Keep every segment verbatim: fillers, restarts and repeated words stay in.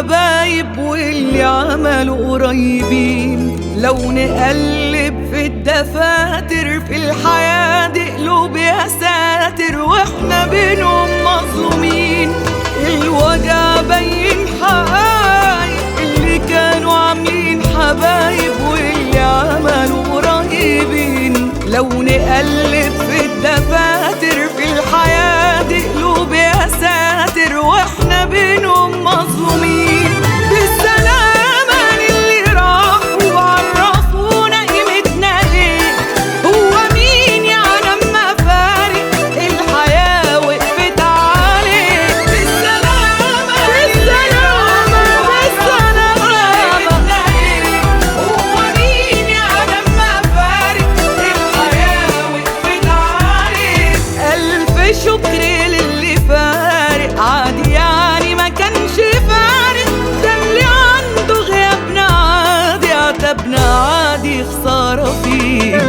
حبايب واللي عملوا قريبين. لو نقلب في الدفاتر في الحياة دي قلوب يا ساتر واحنا بينهم مظلومين. الوجع بين حقايق اللي كانوا عاملين حبايب واللي عملوا قريبين. لو نقلب في الدفاتر في الحياة دي قلوب يا ساتر واحنا بينهم مظلومين. بالسلامة للي راحوا وعرفونا قيمتنا ايه. هو مين يعلم مفارق الحياة وقفت عليه. بالسلامة بالسلامة بالسلامة قيمتنا ايه. هو مين يعلم مفارق الحياة وقفت عليه. ألف شكر للي فارق عادي يعني ما كانش فارق. ده اللي عنده غيابنا عادي عتبنا عادي خسارة فيه.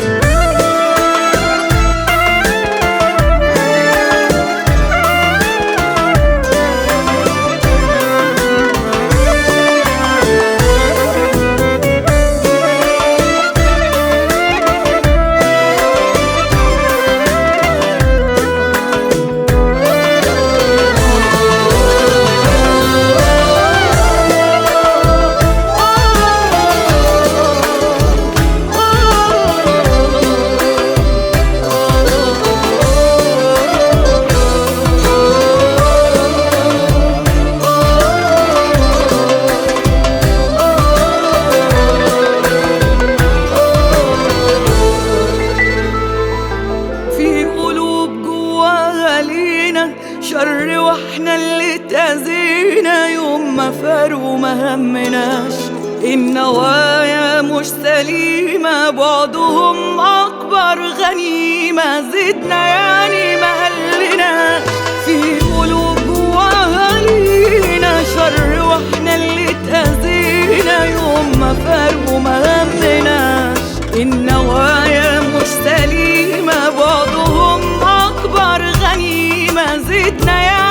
شر واحنا اللي تأذينا يوم ما فارقوا ما همناش. النوايا مش سليمة بعدهم أكبر غنيمة. زدنا يعني ما قلناش في قلوب جواها لينا. شر واحنا اللي تأذينا يوم ما فارقوا ما همناش. النوايا مش سليمة بعدهم أكبر غنيمة. زدنا يعني